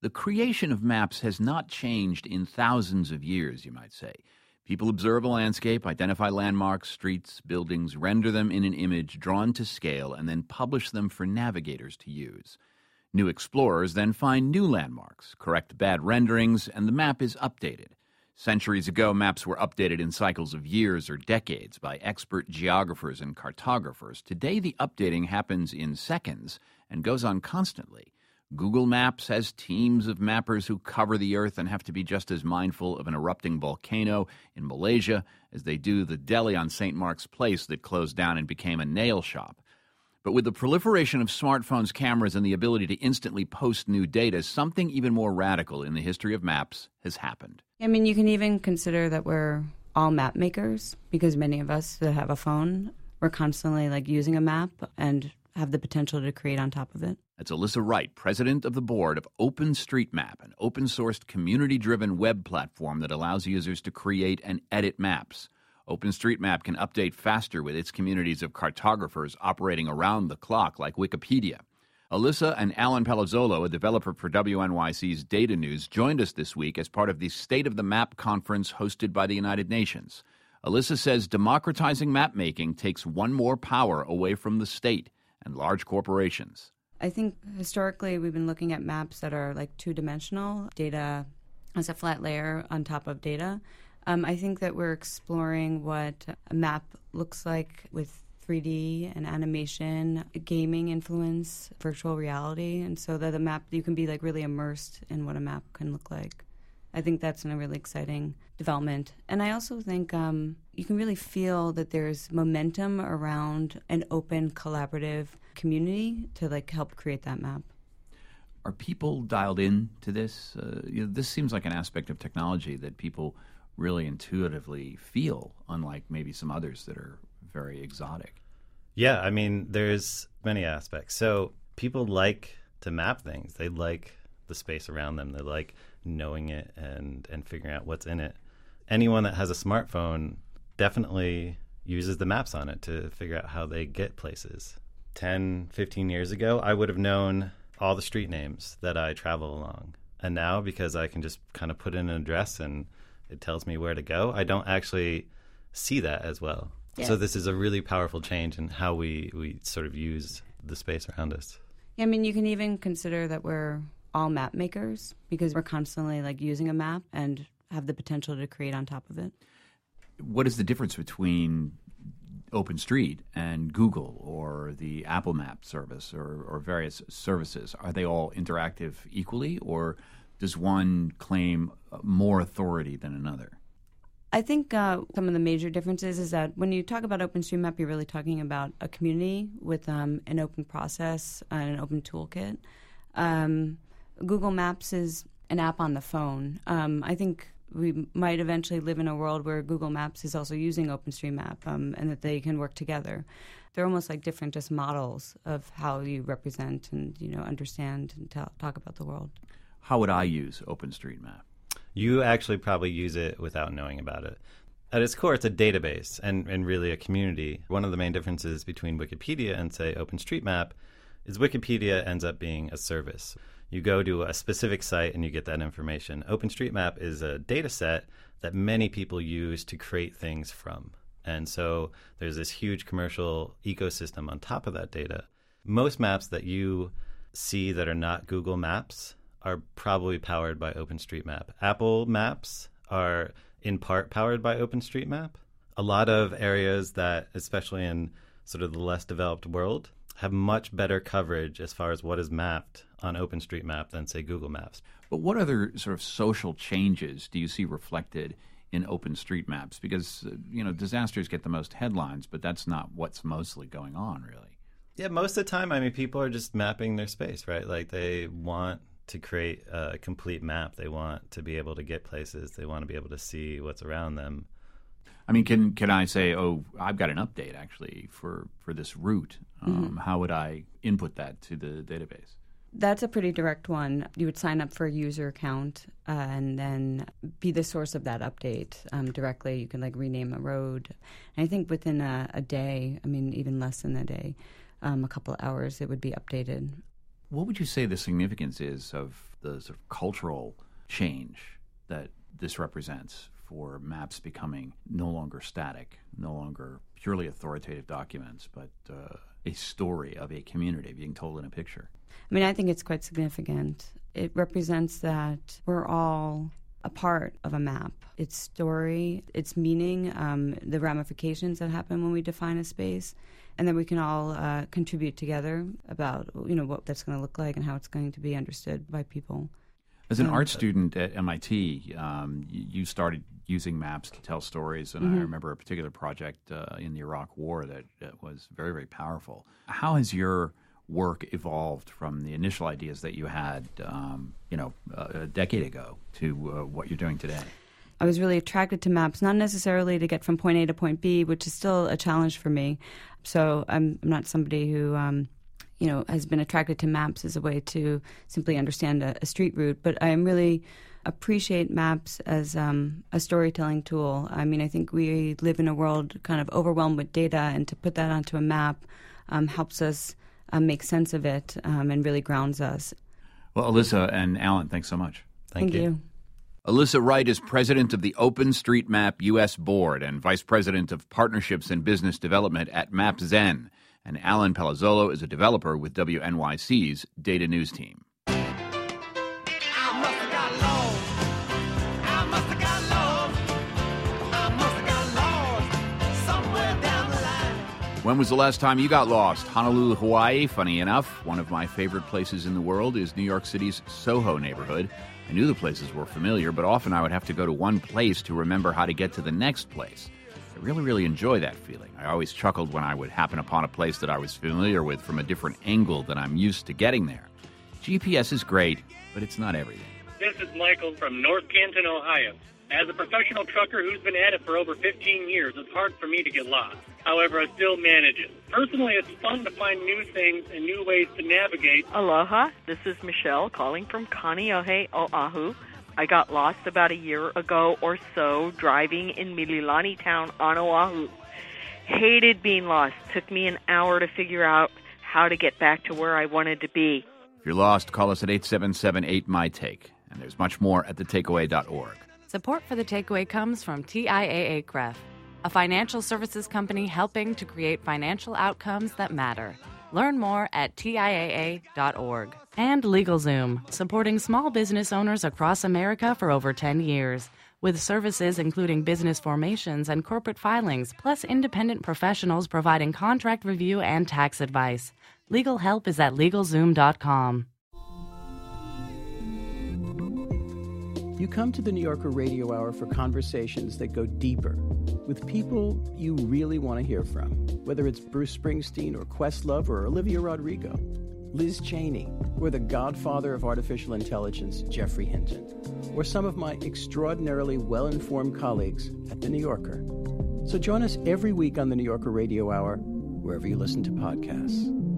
The creation of maps has not changed in thousands of years, you might say. People observe a landscape, identify landmarks, streets, buildings, render them in an image drawn to scale, and then publish them for navigators to use. New explorers then find new landmarks, correct bad renderings, and the map is updated. Centuries ago, maps were updated in cycles of years or decades by expert geographers and cartographers. Today, the updating happens in seconds and goes on constantly. Google Maps has teams of mappers who cover the Earth and have to be just as mindful of an erupting volcano in Malaysia as they do the deli on St. Mark's Place that closed down and became a nail shop. But with the proliferation of smartphones, cameras, and the ability to instantly post new data, something even more radical in the history of maps has happened. I mean, you can even consider that we're all map makers, because many of us that have a phone, we're constantly using a map and have the potential to create on top of it. That's Alyssa Wright, president of the board of OpenStreetMap, an open-sourced, community-driven web platform that allows users to create and edit maps. OpenStreetMap can update faster with its communities of cartographers operating around the clock like Wikipedia. Alyssa and Alan Palazzolo, a developer for WNYC's Data News, joined us this week as part of the State of the Map conference hosted by the United Nations. Alyssa says democratizing map-making takes one more power away from the state and large corporations. I think historically we've been looking at maps that are two-dimensional, data as a flat layer on top of data. I think that we're exploring what a map looks like with 3D and animation, gaming influence, virtual reality, and so that the map, you can be really immersed in what a map can look like. I think that's a really exciting development. And I also think you can really feel that there's momentum around an open, collaborative community to help create that map. Are people dialed in to this? This seems like an aspect of technology that people really intuitively feel, unlike maybe some others that are very exotic. Yeah, I mean, there's many aspects. So people like to map things. They like the space around them. They like knowing it and figuring out what's in it. Anyone that has a smartphone definitely uses the maps on it to figure out how they get places. 10, 15 years ago, I would have known all the street names that I travel along. And now, because I can just kind of put in an address and it tells me where to go, I don't actually see that as well. Yeah. So this is a really powerful change in how we sort of use the space around us. Yeah, I mean, you can even consider that we're all map makers, because we're constantly using a map and have the potential to create on top of it. What is the difference between OpenStreet and Google or the Apple Map service or various services? Are they all interactive equally, or does one claim more authority than another? I think some of the major differences is that when you talk about OpenStreetMap, you're really talking about a community with an open process and an open toolkit. Google Maps is an app on the phone. I think we might eventually live in a world where Google Maps is also using OpenStreetMap and that they can work together. They're almost different just models of how you represent and understand and talk about the world. How would I use OpenStreetMap? You actually probably use it without knowing about it. At its core, it's a database and really a community. One of the main differences between Wikipedia and, say, OpenStreetMap is Wikipedia ends up being a service. You go to a specific site and you get that information. OpenStreetMap is a data set that many people use to create things from. And so there's this huge commercial ecosystem on top of that data. Most maps that you see that are not Google Maps are probably powered by OpenStreetMap. Apple Maps are in part powered by OpenStreetMap. A lot of areas that, especially in sort of the less developed world, have much better coverage as far as what is mapped on OpenStreetMap than, say, Google Maps. But what other sort of social changes do you see reflected in OpenStreetMaps? Because, disasters get the most headlines, but that's not what's mostly going on, really. Yeah, most of the time, I mean, people are just mapping their space, right? They want to create a complete map. They want to be able to get places. They want to be able to see what's around them. I mean, can I say, I've got an update, actually, for this route. How would I input that to the database? That's a pretty direct one. You would sign up for a user account and then be the source of that update directly. You can rename a road. And I think within a day, I mean, even less than a day, a couple of hours, it would be updated. What would you say the significance is of the sort of cultural change that this represents for maps becoming no longer static, no longer purely authoritative documents, but a story of a community being told in a picture? I mean, I think it's quite significant. It represents that we're all a part of a map. Its story, its meaning, the ramifications that happen when we define a space, and then we can all contribute together about what that's going to look like and how it's going to be understood by people. As an art student at MIT, you started using maps to tell stories, and I remember a particular project in the Iraq War that was very, very powerful. How has your work evolved from the initial ideas that you had, a decade ago to what you're doing today? I was really attracted to maps, not necessarily to get from point A to point B, which is still a challenge for me. So I'm not somebody who has been attracted to maps as a way to simply understand a street route, but I really appreciate maps as a storytelling tool. I mean, I think we live in a world kind of overwhelmed with data, and to put that onto a map helps us make sense of it and really grounds us. Well, Alyssa and Alan, thanks so much. Thank you. Alyssa Wright is president of the OpenStreetMap U.S. Board and vice president of partnerships and business development at MapZen. And Alan Palazzolo is a developer with WNYC's Data News team. When was the last time you got lost? Honolulu, Hawaii, funny enough. One of my favorite places in the world is New York City's Soho neighborhood. I knew the places were familiar, but often I would have to go to one place to remember how to get to the next place. I really, really enjoy that feeling. I always chuckled when I would happen upon a place that I was familiar with from a different angle than I'm used to getting there. GPS is great, but it's not everything. This is Michael from North Canton, Ohio. As a professional trucker who's been at it for over 15 years, it's hard for me to get lost. However, I still manage it. Personally, it's fun to find new things and new ways to navigate. Aloha, this is Michelle calling from Kaneohe, Oahu. I got lost about a year ago or so driving in Mililani Town on Oahu. Hated being lost. Took me an hour to figure out how to get back to where I wanted to be. If you're lost, call us at 877-8MY-TAKE. And there's much more at thetakeaway.org. Support for The Takeaway comes from TIAA-CREF, a financial services company helping to create financial outcomes that matter. Learn more at TIAA.org. And LegalZoom, supporting small business owners across America for over 10 years. With services including business formations and corporate filings, plus independent professionals providing contract review and tax advice. Legal help is at LegalZoom.com. You come to the New Yorker Radio Hour for conversations that go deeper with people you really want to hear from, whether it's Bruce Springsteen or Questlove or Olivia Rodrigo, Liz Cheney, or the godfather of artificial intelligence, Geoffrey Hinton, or some of my extraordinarily well-informed colleagues at The New Yorker. So join us every week on the New Yorker Radio Hour, wherever you listen to podcasts.